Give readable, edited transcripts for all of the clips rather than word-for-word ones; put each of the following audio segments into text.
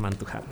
firman Tuhan.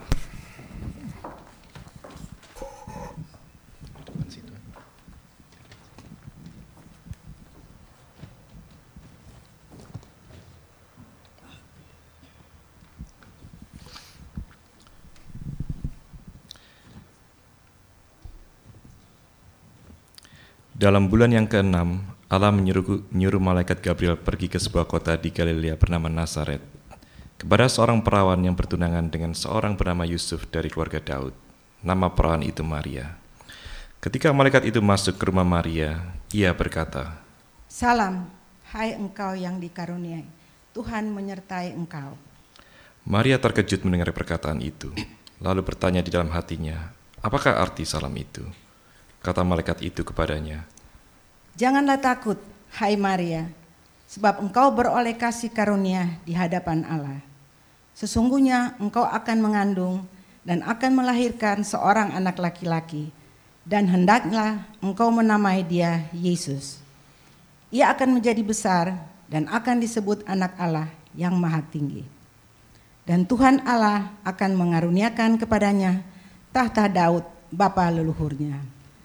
Dalam bulan yang ke-6, Allah menyuruh malaikat Gabriel pergi ke sebuah kota di Galilea bernama Nazaret, kepada seorang perawan yang bertunangan dengan seorang bernama Yusuf dari keluarga Daud. Nama perawan itu Maria. Ketika malaikat itu masuk ke rumah Maria, ia berkata, "Salam, hai engkau yang dikaruniai, Tuhan menyertai engkau." Maria terkejut mendengar perkataan itu, lalu bertanya di dalam hatinya, apakah arti salam itu? Kata malaikat itu kepadanya, "Janganlah takut, hai Maria, sebab engkau beroleh kasih karunia di hadapan Allah. Sesungguhnya engkau akan mengandung dan akan melahirkan seorang anak laki-laki, dan hendaklah engkau menamai dia Yesus. Ia akan menjadi besar dan akan disebut anak Allah yang Maha Tinggi. Dan Tuhan Allah akan mengaruniakan kepadanya tahta Daud bapa leluhurnya.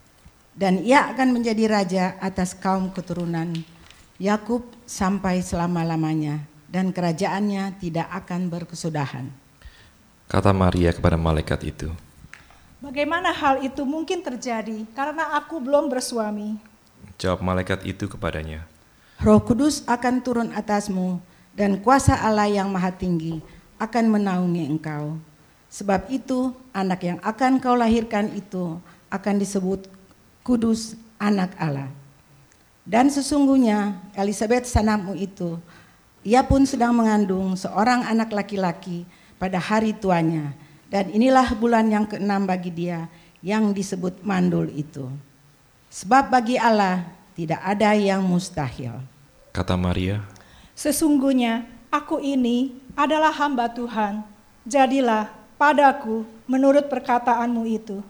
Dan ia akan menjadi raja atas kaum keturunan Yakub sampai selama-lamanya, dan kerajaannya tidak akan berkesudahan." Kata Maria kepada malaikat itu, "Bagaimana hal itu mungkin terjadi karena aku belum bersuami?" Jawab malaikat itu kepadanya, "Roh Kudus akan turun atasmu, dan kuasa Allah yang Maha Tinggi akan menaungi engkau. Sebab itu anak yang akan kau lahirkan itu akan disebut Kudus, anak Allah. Dan sesungguhnya Elisabet sanamu itu, ia pun sedang mengandung seorang anak laki-laki pada hari tuanya. Dan inilah bulan yang ke-6 bagi dia yang disebut mandul itu. Sebab bagi Allah tidak ada yang mustahil." Kata Maria, "Sesungguhnya aku ini adalah hamba Tuhan. Jadilah padaku menurut perkataanmu itu."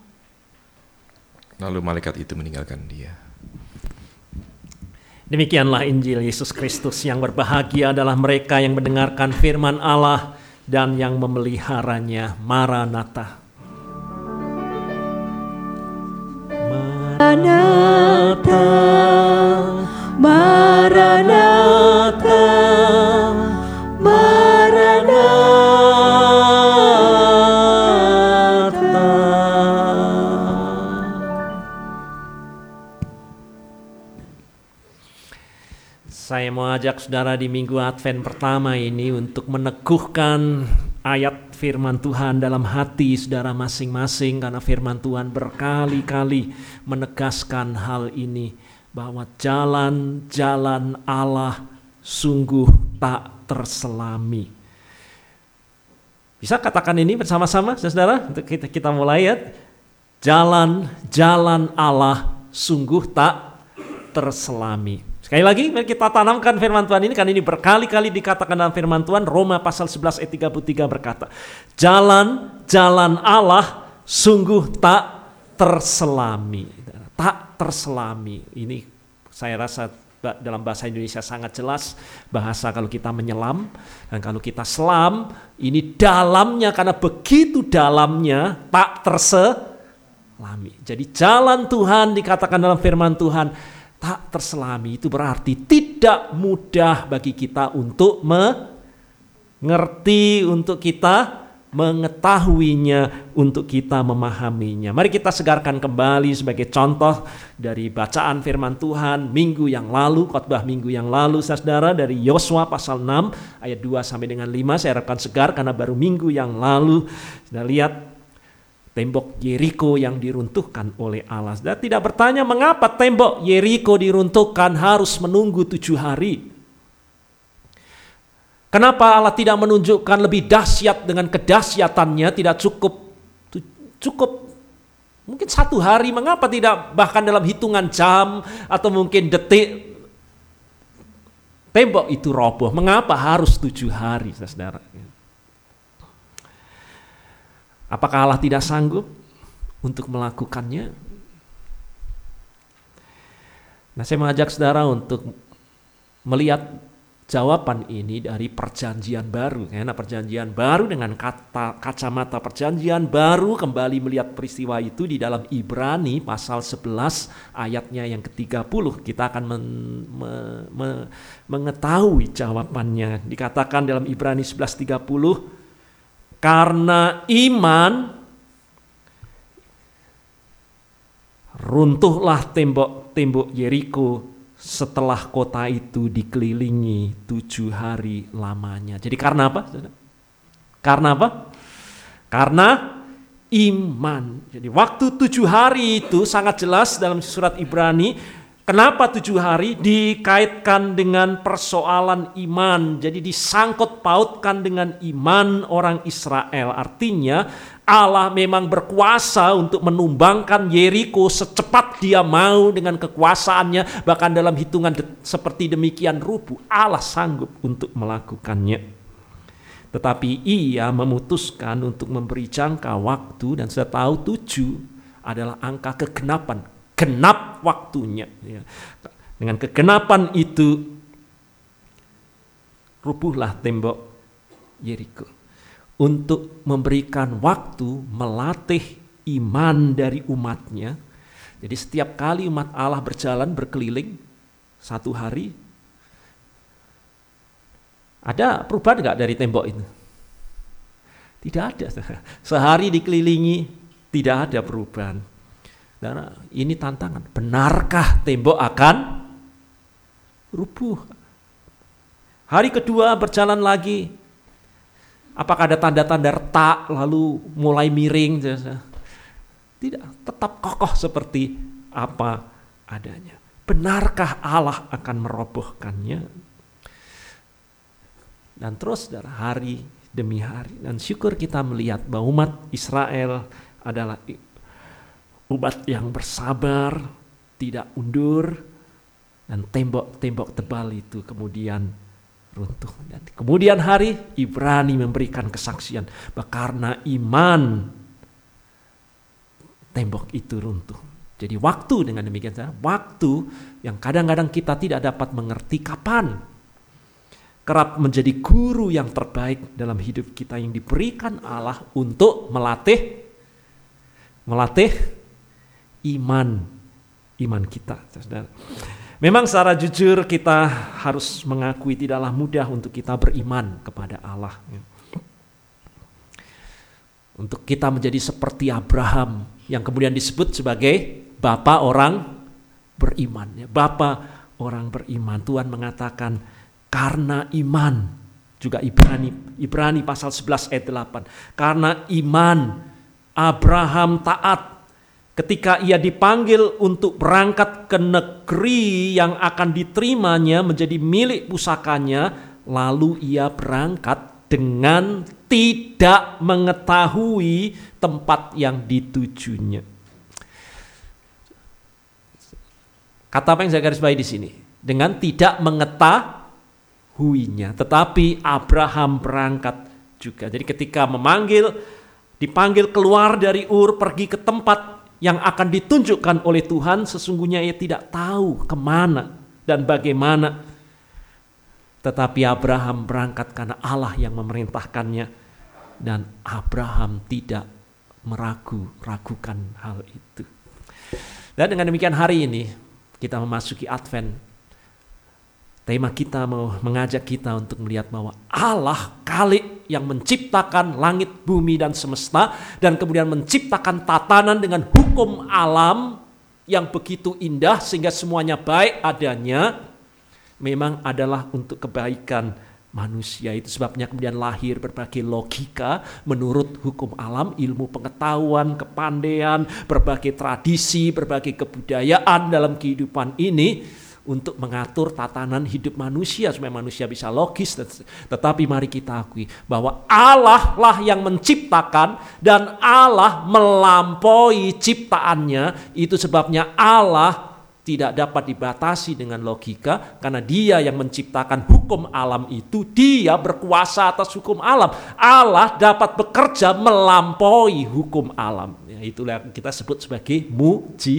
lalu malaikat itu meninggalkan dia. Demikianlah Injil Yesus Kristus. Yang berbahagia adalah mereka yang mendengarkan firman Allah dan yang memeliharanya. Maranatha. Maranatha, Maranatha, Maranatha. Saya mau ajak saudara di minggu Advent pertama ini untuk meneguhkan ayat firman Tuhan dalam hati saudara masing-masing, karena firman Tuhan berkali-kali menegaskan hal ini, bahwa jalan-jalan Allah sungguh tak terselami. Bisa katakan ini bersama-sama saudara untuk kita mulai ya. Jalan-jalan Allah sungguh tak terselami. Sekali lagi mari kita tanamkan firman Tuhan ini, karena ini berkali-kali dikatakan dalam firman Tuhan. Roma pasal 11 ayat 33 berkata, jalan-jalan Allah sungguh tak terselami. Tak terselami. Ini saya rasa dalam bahasa Indonesia sangat jelas, bahasa kalau kita menyelam dan kalau kita selam, ini dalamnya, karena begitu dalamnya tak terselami. Jadi jalan Tuhan dikatakan dalam firman Tuhan tak terselami, itu berarti tidak mudah bagi kita untuk mengerti, untuk kita mengetahuinya, untuk kita memahaminya. Mari kita segarkan kembali sebagai contoh dari bacaan firman Tuhan minggu yang lalu, khotbah minggu yang lalu, saudara, dari Yosua pasal 6 ayat 2 sampai dengan 5. Saya harapkan segar karena baru minggu yang lalu kita lihat tembok Yeriko yang diruntuhkan oleh Allah. Dan tidak bertanya mengapa tembok Yeriko diruntuhkan harus menunggu 7 hari. Kenapa Allah tidak menunjukkan lebih dahsyat dengan kedahsyatannya, tidak cukup mungkin 1 hari, mengapa tidak bahkan dalam hitungan jam atau mungkin detik tembok itu roboh? Mengapa harus 7 hari, saudara? Apakah Allah tidak sanggup untuk melakukannya? Nah, saya mengajak saudara untuk melihat jawaban ini dari perjanjian baru. Karena perjanjian baru dengan kacamata perjanjian baru kembali melihat peristiwa itu di dalam Ibrani pasal 11 ayatnya yang ke-30. Kita akan mengetahui jawabannya. Dikatakan dalam Ibrani 11:30, karena iman runtuhlah tembok Yeriko setelah kota itu dikelilingi 7 hari lamanya. Jadi karena apa? Karena apa? Karena iman. Jadi waktu 7 hari itu sangat jelas dalam surat Ibrani. Kenapa 7 hari? Dikaitkan dengan persoalan iman. Jadi disangkut pautkan dengan iman orang Israel. Artinya Allah memang berkuasa untuk menumbangkan Yeriko secepat dia mau dengan kekuasaannya. Bahkan dalam hitungan seperti demikian rubuh, Allah sanggup untuk melakukannya. Tetapi ia memutuskan untuk memberi jangka waktu, dan sudah tahu 7 adalah angka kegenapan. Genap waktunya. Dengan kegenapan itu rubuhlah tembok Yeriko. Untuk memberikan waktu melatih iman dari umatnya. Jadi setiap kali umat Allah berjalan berkeliling 1 hari, ada perubahan enggak dari tembok itu? Tidak ada. Sehari dikelilingi tidak ada perubahan. Dan ini tantangan. Benarkah tembok akan rubuh? Hari kedua berjalan lagi. Apakah ada tanda-tanda retak lalu mulai miring? Tidak, tetap kokoh seperti apa adanya. Benarkah Allah akan merobohkannya? Dan terus dari hari demi hari. Dan syukur kita melihat bahwa umat Israel adalah umat yang bersabar, tidak undur, dan tembok-tembok tebal itu kemudian runtuh. Dan kemudian hari Ibrani memberikan kesaksian bahwa karena iman tembok itu runtuh. Jadi waktu dengan demikian waktu yang kadang-kadang kita tidak dapat mengerti kapan, kerap menjadi guru yang terbaik dalam hidup kita yang diberikan Allah untuk melatih iman kita. Memang secara jujur kita harus mengakui tidaklah mudah untuk kita beriman kepada Allah. Untuk kita menjadi seperti Abraham yang kemudian disebut sebagai bapa orang beriman. Bapa orang beriman. Tuhan mengatakan karena iman. Juga Ibrani pasal 11 ayat 8. Karena iman Abraham taat. Ketika ia dipanggil untuk berangkat ke negeri yang akan diterimanya menjadi milik pusakanya, lalu ia berangkat dengan tidak mengetahui tempat yang ditujunya. Kata apa yang saya garis bawahi di sini? Dengan tidak mengetahuinya, tetapi Abraham berangkat juga. Jadi ketika dipanggil keluar dari Ur, pergi ke tempat yang akan ditunjukkan oleh Tuhan, sesungguhnya ia tidak tahu kemana dan bagaimana. Tetapi Abraham berangkat karena Allah yang memerintahkannya. Dan Abraham tidak meragukan hal itu. Dan dengan demikian hari ini kita memasuki Advent. Tema kita mau mengajak kita untuk melihat bahwa Allah Khalik yang menciptakan langit, bumi, dan semesta, dan kemudian menciptakan tatanan dengan hukum alam yang begitu indah sehingga semuanya baik adanya, memang adalah untuk kebaikan manusia. Itu sebabnya kemudian lahir berbagai logika menurut hukum alam, ilmu pengetahuan, kepandaian, berbagai tradisi, berbagai kebudayaan dalam kehidupan ini untuk mengatur tatanan hidup manusia supaya manusia bisa logis. Tetapi mari kita akui bahwa Allah lah yang menciptakan dan Allah melampaui ciptaannya. Itu sebabnya Allah tidak dapat dibatasi dengan logika, karena Dia yang menciptakan hukum alam itu, Dia berkuasa atas hukum alam. Allah dapat bekerja melampaui hukum alam. Itulah yang kita sebut sebagai mujizat.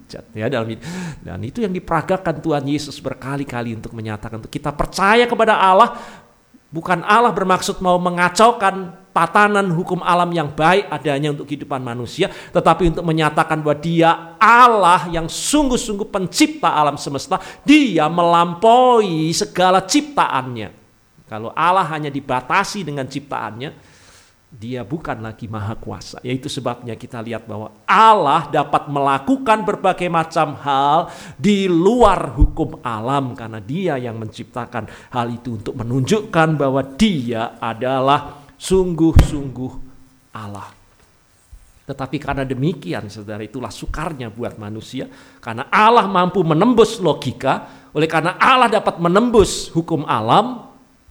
dihujat ya dan itu yang diperagakan Tuhan Yesus berkali-kali untuk menyatakan untuk kita percaya kepada Allah. Bukan Allah bermaksud mau mengacaukan tatanan hukum alam yang baik adanya untuk kehidupan manusia, tetapi untuk menyatakan bahwa Dia Allah yang sungguh-sungguh pencipta alam semesta. Dia melampaui segala ciptaannya. Kalau Allah hanya dibatasi dengan ciptaannya, Dia bukan lagi maha kuasa. Yaitu sebabnya kita lihat bahwa Allah dapat melakukan berbagai macam hal di luar hukum alam karena Dia yang menciptakan hal itu untuk menunjukkan bahwa Dia adalah sungguh-sungguh Allah. Tetapi karena demikian, saudara, itulah sukarnya buat manusia. Karena Allah mampu menembus logika, oleh karena Allah dapat menembus hukum alam,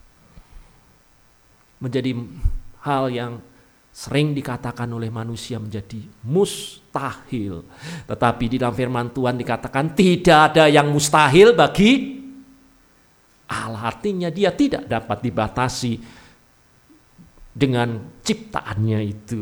menjadi hal yang sering dikatakan oleh manusia menjadi mustahil. Tetapi di dalam firman Tuhan dikatakan tidak ada yang mustahil bagi Allah. Artinya Dia tidak dapat dibatasi dengan ciptaannya itu.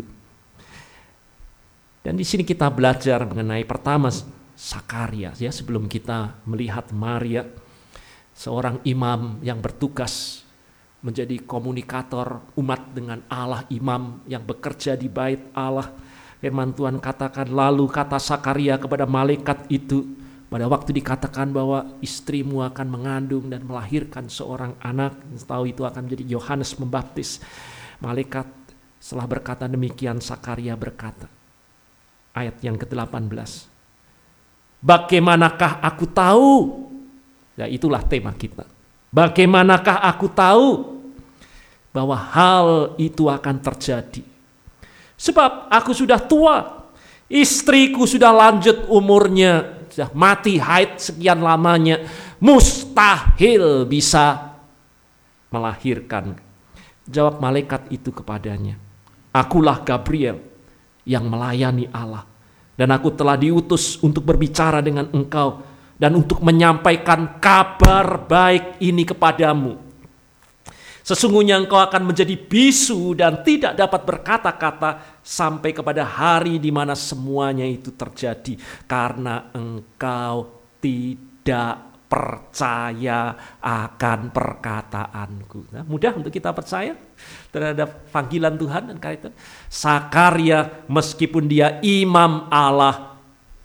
Dan di sini kita belajar mengenai pertama Sakaria ya, sebelum kita melihat Maria, seorang imam yang bertugas menjadi komunikator umat dengan Allah, imam yang bekerja di bait Allah. Firman Tuhan katakan, lalu kata Sakaria kepada malaikat itu, pada waktu dikatakan bahwa istrimu akan mengandung dan melahirkan seorang anak, tahu itu akan menjadi Yohanes Pembaptis. Malaikat setelah berkata demikian, Sakaria berkata, ayat yang ke-18, bagaimanakah aku tahu? Ya, itulah tema kita. Bagaimanakah aku tahu bahwa hal itu akan terjadi? Sebab aku sudah tua, istriku sudah lanjut umurnya, sudah mati haid sekian lamanya, mustahil bisa melahirkan. Jawab malaikat itu kepadanya, akulah Gabriel yang melayani Allah, dan aku telah diutus untuk berbicara dengan engkau dan untuk menyampaikan kabar baik ini kepadamu. Sesungguhnya engkau akan menjadi bisu dan tidak dapat berkata-kata sampai kepada hari di mana semuanya itu terjadi, karena engkau tidak percaya akan perkataanku. Nah, mudah untuk kita percaya terhadap panggilan Tuhan dan karya Tuhan. Sakaria meskipun dia imam Allah,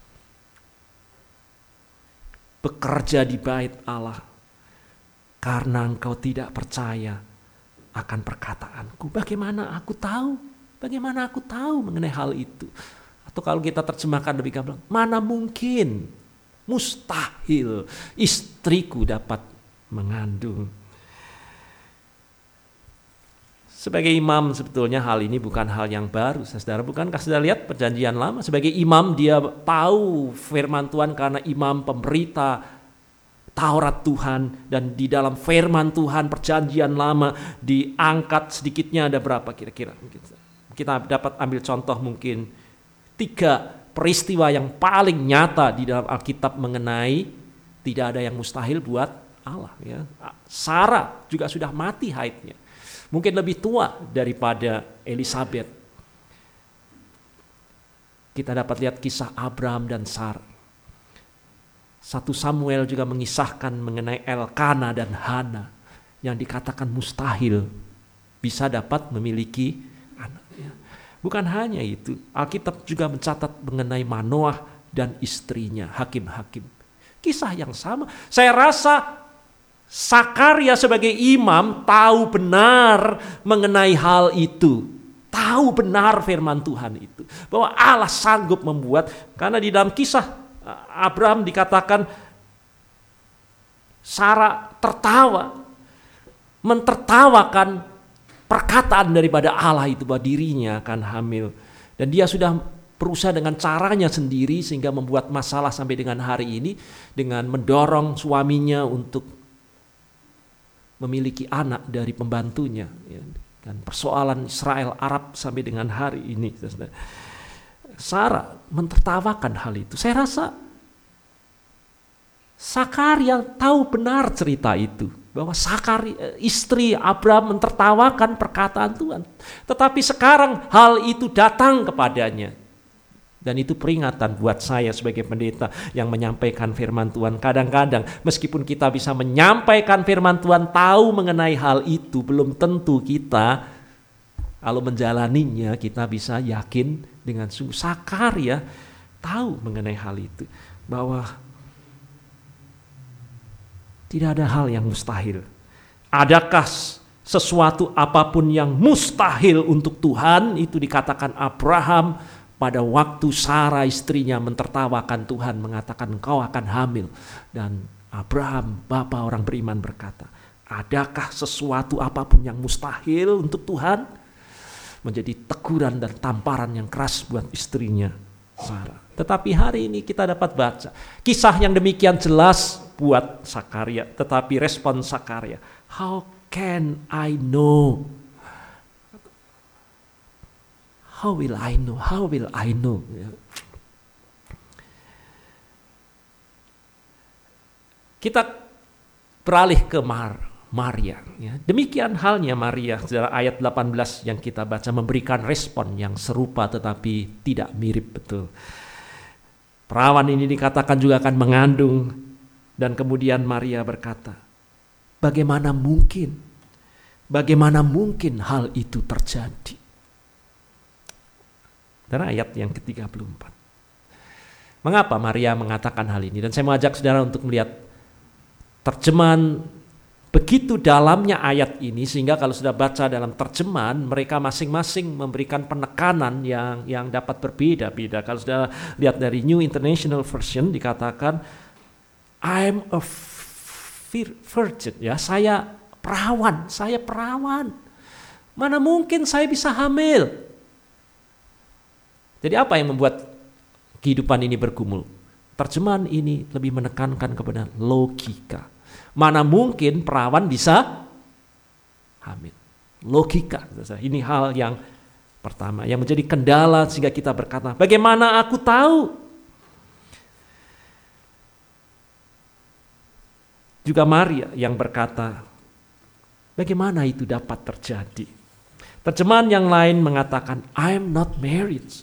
bekerja di bait Allah, karena engkau tidak percaya akan perkataanku. Bagaimana aku tahu? Bagaimana aku tahu mengenai hal itu? Atau kalau kita terjemahkan lebih gampang, mana mungkin, mustahil istriku dapat mengandung. Sebagai imam sebetulnya hal ini bukan hal yang baru, saudara. Bukankah saudara lihat perjanjian lama? Sebagai imam dia tahu firman Tuhan karena imam pemberita Taurat Tuhan. Dan di dalam firman Tuhan perjanjian lama diangkat sedikitnya ada berapa kira-kira? Kita dapat ambil contoh mungkin 3 peristiwa yang paling nyata di dalam Alkitab mengenai tidak ada yang mustahil buat Allah. Ya. Sarah juga sudah mati haidnya. Mungkin lebih tua daripada Elisabeth. Kita dapat lihat kisah Abraham dan Sarah. 1 Samuel juga mengisahkan mengenai Elkana dan Hana yang dikatakan mustahil bisa dapat memiliki anak. Bukan hanya itu, Alkitab juga mencatat mengenai Manoah dan istrinya, hakim-hakim. Kisah yang sama. Saya rasa Sakaria sebagai imam tahu benar mengenai hal itu. Tahu benar firman Tuhan itu. Bahwa Allah sanggup membuat. Karena di dalam kisah Abraham dikatakan Sarah tertawa. Mentertawakan perkataan daripada Allah itu bahwa dirinya akan hamil. Dan dia sudah berusaha dengan caranya sendiri sehingga membuat masalah sampai dengan hari ini. Dengan mendorong suaminya untuk memiliki anak dari pembantunya, dan persoalan Israel Arab sampai dengan hari ini. Sarah mentertawakan hal itu. Saya rasa Sakaria tahu benar cerita itu, bahwa Sakaria istri Abraham mentertawakan perkataan Tuhan. Tetapi sekarang hal itu datang kepadanya. Dan itu peringatan buat saya sebagai pendeta yang menyampaikan firman Tuhan. Kadang-kadang meskipun kita bisa menyampaikan firman Tuhan, tahu mengenai hal itu, belum tentu kita kalau menjalaninya kita bisa yakin dengan sungguh. Sakaria tahu mengenai hal itu, bahwa tidak ada hal yang mustahil. Adakah sesuatu apapun yang mustahil untuk Tuhan? Itu dikatakan Abraham pada waktu Sarah istrinya mentertawakan Tuhan, mengatakan engkau akan hamil. Dan Abraham, bapa orang beriman, berkata, adakah sesuatu apapun yang mustahil untuk Tuhan? Menjadi teguran dan tamparan yang keras buat istrinya Sarah. Tetapi hari ini kita dapat baca kisah yang demikian jelas buat Sakaria. Tetapi respon Sakaria, how can I know? How will I know? How will I know? Kita beralih ke Maria. Demikian halnya Maria, saudara, ayat 18 yang kita baca memberikan respon yang serupa tetapi tidak mirip betul. Perawan ini dikatakan juga akan mengandung, dan kemudian Maria berkata, bagaimana mungkin hal itu terjadi? Dan ayat yang ke-34. Mengapa Maria mengatakan hal ini? Dan saya mengajak saudara untuk melihat terjemahan begitu dalamnya ayat ini, sehingga kalau sudah baca dalam terjemahan, mereka masing-masing memberikan penekanan yang dapat berbeda-beda. Kalau sudah lihat dari New International Version dikatakan, I'm a virgin, ya, saya perawan. Mana mungkin saya bisa hamil? Jadi apa yang membuat kehidupan ini bergumul? Terjemahan ini lebih menekankan kepada logika. Mana mungkin perawan bisa hamil? Logika. Ini hal yang pertama yang menjadi kendala sehingga kita berkata, bagaimana aku tahu? Juga Maria yang berkata, bagaimana itu dapat terjadi? Terjemahan yang lain mengatakan, I'm not married.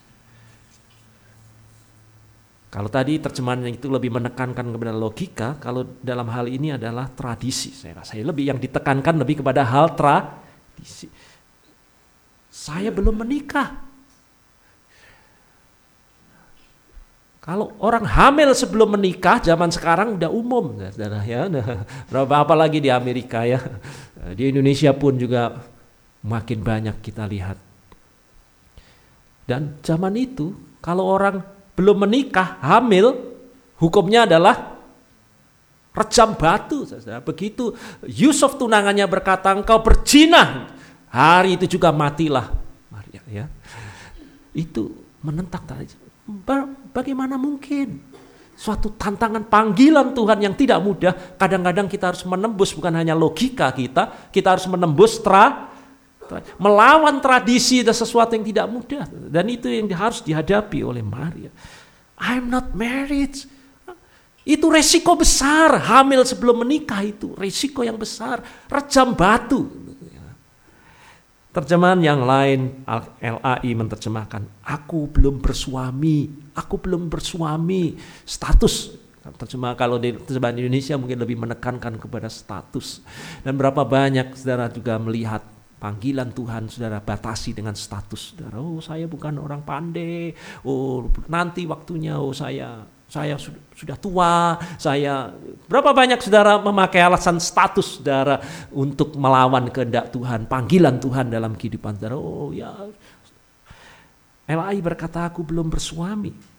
Kalau tadi terjemahan itu lebih menekankan kepada logika, kalau dalam hal ini adalah tradisi. Saya rasa lebih yang ditekankan lebih kepada hal tradisi. Saya belum menikah. Kalau orang hamil sebelum menikah zaman sekarang udah umum, ya. Berapa apalagi di Amerika, ya. Di Indonesia pun juga makin banyak kita lihat. Dan zaman itu kalau orang belum menikah, hamil, hukumnya adalah rejam batu. Begitu Yusuf tunangannya berkata, engkau berzina, hari itu juga matilah Maria. Ya. Itu menentang tadi. Bagaimana mungkin? Suatu tantangan panggilan Tuhan yang tidak mudah. Kadang-kadang kita harus menembus bukan hanya logika kita harus menembus melawan tradisi dan sesuatu yang tidak mudah. Dan itu yang harus dihadapi oleh Maria. I'm not married. Itu resiko besar. Hamil sebelum menikah itu resiko yang besar. Rejam batu. Terjemahan yang lain, LAI menerjemahkan, aku belum bersuami. Status. Terjemah kalau di terjemahan Indonesia mungkin lebih menekankan kepada status. Dan berapa banyak saudara juga melihat panggilan Tuhan saudara batasi dengan status saudara. Oh, saya bukan orang pandai. Oh, nanti waktunya. Oh, saya sudah tua. Berapa banyak saudara memakai alasan status saudara untuk melawan kehendak Tuhan, panggilan Tuhan dalam kehidupan saudara. Oh ya, LAI berkata aku belum bersuami.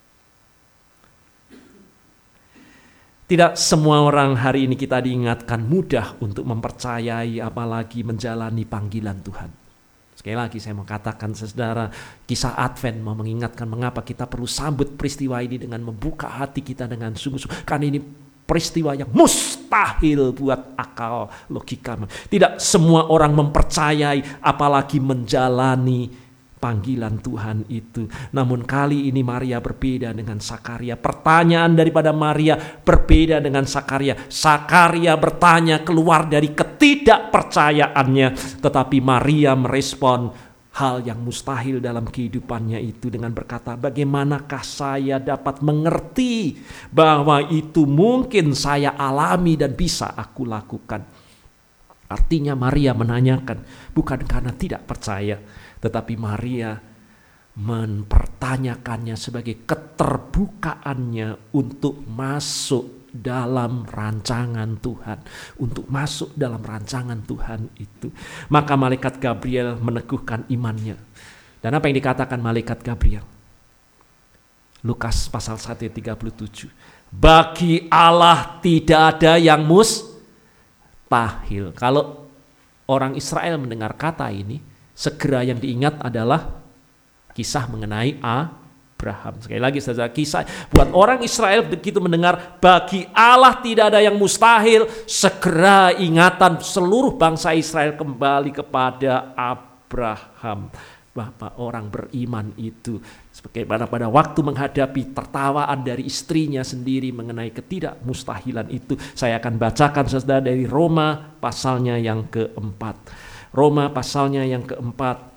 Tidak semua orang hari ini kita diingatkan mudah untuk mempercayai apalagi menjalani panggilan Tuhan. Sekali lagi saya mau katakan saudara, kisah Advent mau mengingatkan mengapa kita perlu sambut peristiwa ini dengan membuka hati kita dengan sungguh-sungguh. Karena ini peristiwa yang mustahil buat akal logika. Tidak semua orang mempercayai apalagi menjalani panggilan Tuhan itu. Namun kali ini Maria berbeda dengan Sakaria. Pertanyaan daripada Maria berbeda dengan Sakaria. Sakaria bertanya keluar dari ketidakpercayaannya, tetapi Maria merespon hal yang mustahil dalam kehidupannya itu dengan berkata, bagaimanakah saya dapat mengerti bahwa itu mungkin saya alami dan bisa aku lakukan. Artinya Maria menanyakan bukan karena tidak percaya, tetapi Maria mempertanyakannya sebagai keterbukaannya untuk masuk dalam rancangan Tuhan, untuk masuk dalam rancangan Tuhan itu. Maka malaikat Gabriel meneguhkan imannya. Dan apa yang dikatakan malaikat Gabriel? Lukas pasal 1 ayat 37. Bagi Allah tidak ada yang mustahil. Kalau orang Israel mendengar kata ini, segera yang diingat adalah kisah mengenai Abraham. Sekali lagi saudara, kisah buat orang Israel begitu mendengar bagi Allah tidak ada yang mustahil, segera ingatan seluruh bangsa Israel kembali kepada Abraham. Bapak orang beriman itu sebagaimana pada waktu menghadapi tertawaan dari istrinya sendiri mengenai ketidakmustahilan itu. Saya akan bacakan saudara dari Roma pasalnya yang keempat. Roma pasalnya yang keempat,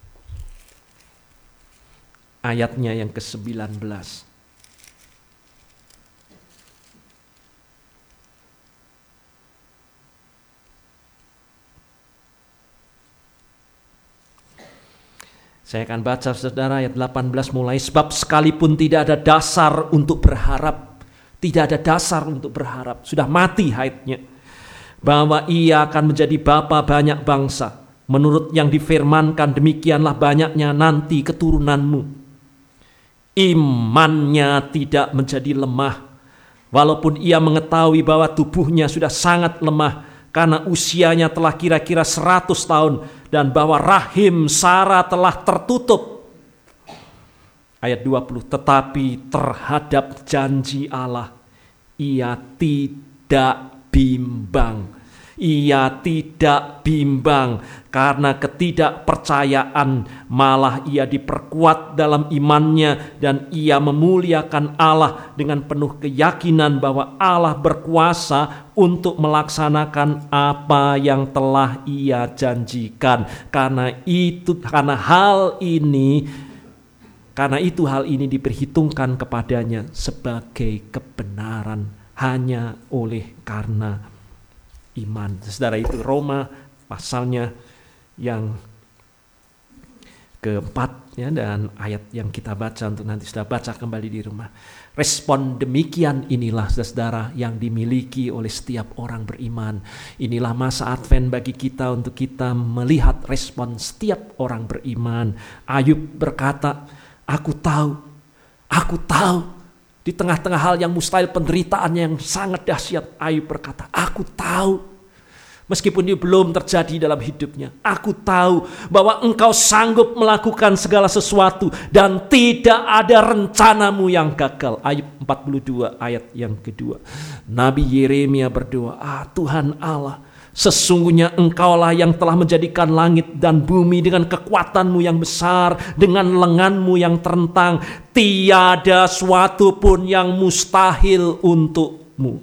ayatnya yang ke-19. Saya akan baca saudara ayat 18 mulai. Sebab sekalipun tidak ada dasar untuk berharap, tidak ada dasar untuk berharap, sudah mati haidnya, bahwa ia akan menjadi bapa banyak bangsa. Menurut yang difirmankan, demikianlah banyaknya nanti keturunanmu. Imannya tidak menjadi lemah, walaupun ia mengetahui bahwa tubuhnya sudah sangat lemah karena usianya telah kira-kira 100 tahun dan bahwa rahim Sarah telah tertutup. Ayat 20, tetapi terhadap janji Allah ia tidak bimbang. Ia tidak bimbang karena ketidakpercayaan, malah ia diperkuat dalam imannya dan ia memuliakan Allah dengan penuh keyakinan bahwa Allah berkuasa untuk melaksanakan apa yang telah ia janjikan. Karena hal ini diperhitungkan kepadanya sebagai kebenaran hanya oleh karena iman. Saudara, itu Roma pasalnya yang keempat ya, dan ayat yang kita baca untuk nanti sudah baca kembali di rumah. Respon demikian inilah saudara yang dimiliki oleh setiap orang beriman. Inilah masa Advent bagi kita untuk kita melihat respon setiap orang beriman. Ayub berkata, aku tahu di tengah-tengah hal yang mustahil, penderitaan yang sangat dahsyat, Ayub berkata, aku tahu. Meskipun ini belum terjadi dalam hidupnya, aku tahu bahwa engkau sanggup melakukan segala sesuatu dan tidak ada rencanamu yang gagal. Ayub 42 ayat yang kedua. Nabi Yeremia berdoa, Tuhan Allah, sesungguhnya engkaulah yang telah menjadikan langit dan bumi dengan kekuatanmu yang besar, dengan lenganmu yang terentang. Tiada suatu pun yang mustahil untukmu.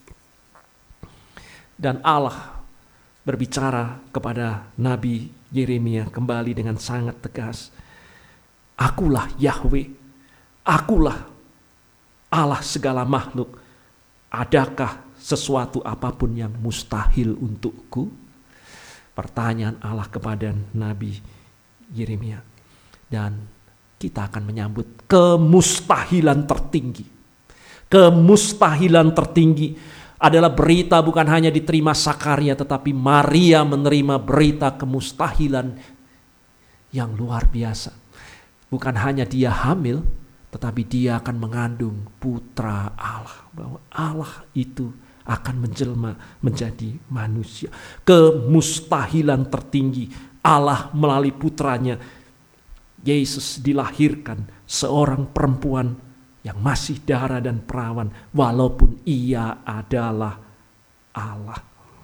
Dan Allah berbicara kepada Nabi Yeremia kembali dengan sangat tegas. Akulah Yahweh, akulah Allah segala makhluk. Adakah sesuatu apapun yang mustahil untukku? Pertanyaan Allah kepada Nabi Yeremia. Dan kita akan menyambut kemustahilan tertinggi. Kemustahilan tertinggi adalah berita bukan hanya diterima Sakaria, tetapi Maria menerima berita kemustahilan yang luar biasa. Bukan hanya dia hamil, tetapi dia akan mengandung putra Allah. Bahwa Allah itu akan menjelma menjadi manusia. Kemustahilan tertinggi, Allah melalui putranya Yesus dilahirkan seorang perempuan yang masih darah dan perawan, walaupun ia adalah Allah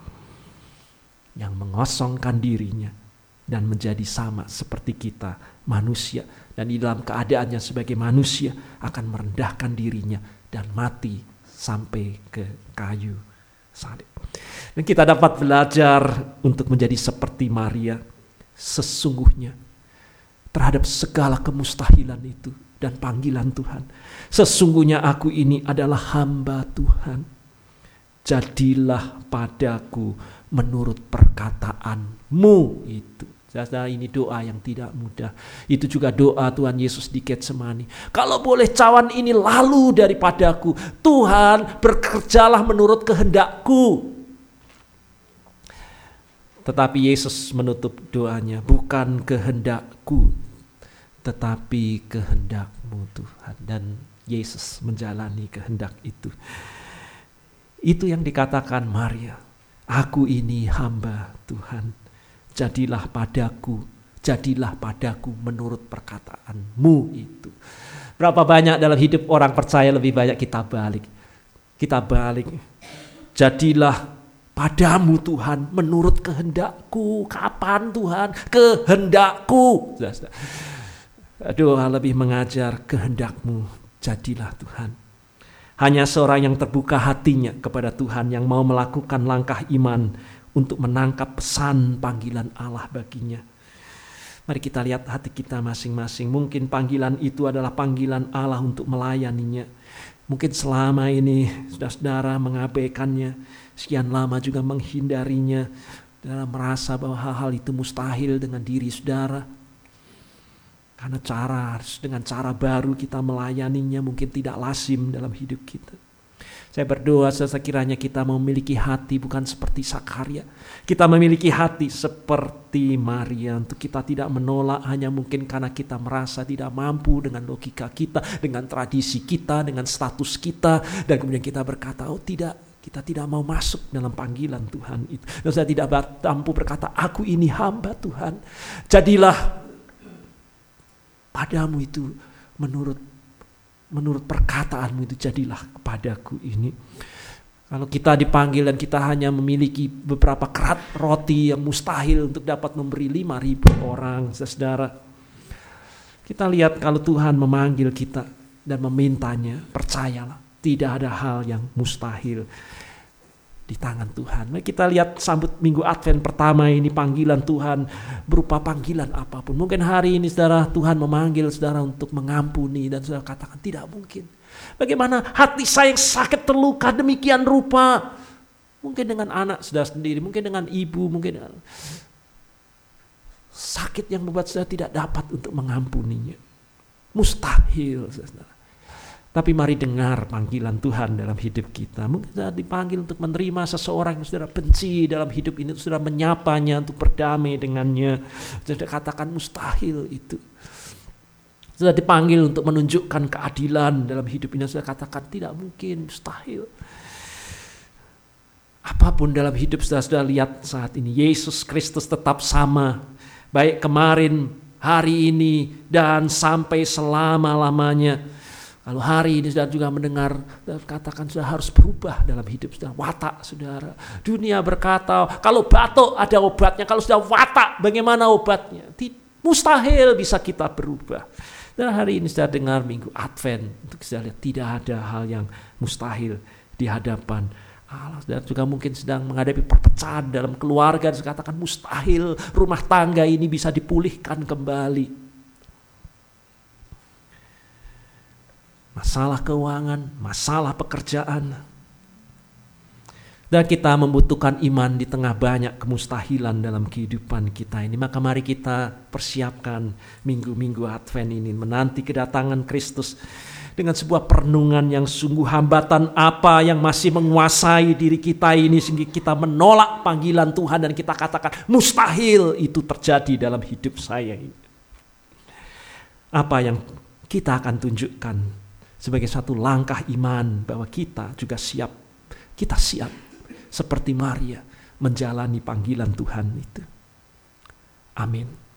yang mengosongkan dirinya dan menjadi sama seperti kita manusia, dan di dalam keadaannya sebagai manusia akan merendahkan dirinya dan mati sampai ke kayu salib. Dan kita dapat belajar untuk menjadi seperti Maria. Sesungguhnya terhadap segala kemustahilan itu dan panggilan Tuhan. Sesungguhnya aku ini adalah hamba Tuhan. Jadilah padaku menurut perkataanmu itu. Saudara, ini doa yang tidak mudah. Itu juga doa Tuhan Yesus di Getsemani. Kalau boleh cawan ini lalu daripadaku, Tuhan bekerjalah menurut kehendakku. Tetapi Yesus menutup doanya, bukan kehendakku, tetapi kehendakmu Tuhan. Dan Yesus menjalani kehendak itu. Itu yang dikatakan Maria. Aku ini hamba Tuhan. Jadilah padaku menurut perkataanmu itu. Berapa banyak dalam hidup orang percaya lebih banyak kita balik. Jadilah padamu Tuhan menurut kehendakku. Kapan Tuhan? Kehendakku. Doa lebih mengajar kehendakmu. Jadilah Tuhan. Hanya seorang yang terbuka hatinya kepada Tuhan, yang mau melakukan langkah iman untuk menangkap pesan panggilan Allah baginya. Mari kita lihat hati kita masing-masing. Mungkin panggilan itu adalah panggilan Allah untuk melayaninya. Mungkin selama ini saudara-saudara mengabaikannya, sekian lama juga menghindarinya, saudara merasa bahwa hal-hal itu mustahil dengan diri saudara. Karena dengan cara baru kita melayaninya mungkin tidak lazim dalam hidup kita. Saya berdoa sekiranya kita memiliki hati bukan seperti Sakaria. Kita memiliki hati seperti Maria, untuk kita tidak menolak hanya mungkin karena kita merasa tidak mampu dengan logika kita, dengan tradisi kita, dengan status kita. Dan kemudian kita berkata, oh tidak, kita tidak mau masuk dalam panggilan Tuhan itu. Dan saya tidak mampu berkata, aku ini hamba Tuhan. Jadilah padamu itu menurut perkataanmu itu, jadilah kepadaku ini. Kalau kita dipanggil dan kita hanya memiliki beberapa kerat roti yang mustahil untuk dapat memberi 5.000 orang, saudara. Kita lihat kalau Tuhan memanggil kita dan memintanya, percayalah, tidak ada hal yang mustahil di tangan Tuhan. Mari kita lihat sambut minggu Advent pertama ini, panggilan Tuhan berupa panggilan apapun. Mungkin hari ini saudara, Tuhan memanggil saudara untuk mengampuni dan saudara katakan tidak mungkin. Bagaimana hati saya yang sakit terluka demikian rupa. Mungkin dengan anak saudara sendiri, mungkin dengan ibu, mungkin dengan sakit yang membuat saudara tidak dapat untuk mengampuninya. Mustahil saudara. Tapi mari dengar panggilan Tuhan dalam hidup kita. Mungkin saudara dipanggil untuk menerima seseorang yang saudara benci dalam hidup ini, saudara menyapanya, untuk berdamai dengannya. Saudara katakan mustahil itu. Saudara dipanggil untuk menunjukkan keadilan dalam hidup ini, saudara katakan tidak mungkin, mustahil. Apapun dalam hidup saudara lihat saat ini, Yesus Kristus tetap sama. Baik kemarin, hari ini, dan sampai selama-lamanya. Kalau hari ini saudara juga mendengar, katakan saudara harus berubah dalam hidup saudara. Watak saudara. Dunia berkata, kalau batuk ada obatnya. Kalau sudah watak, bagaimana obatnya? Mustahil bisa kita berubah. Dan hari ini saudara dengar minggu Advent, untuk saudara lihat tidak ada hal yang mustahil di hadapan Allah. Saudara juga mungkin sedang menghadapi perpecahan dalam keluarga. Dan katakan mustahil rumah tangga ini bisa dipulihkan kembali. Masalah keuangan, masalah pekerjaan. Dan kita membutuhkan iman di tengah banyak kemustahilan dalam kehidupan kita ini. Maka mari kita persiapkan minggu-minggu Advent ini, menanti kedatangan Kristus dengan sebuah perenungan yang sungguh, hambatan apa yang masih menguasai diri kita ini sehingga kita menolak panggilan Tuhan dan kita katakan mustahil itu terjadi dalam hidup saya ini. Apa yang kita akan tunjukkan sebagai satu langkah iman bahwa kita juga siap. Kita siap seperti Maria menjalani panggilan Tuhan itu. Amin.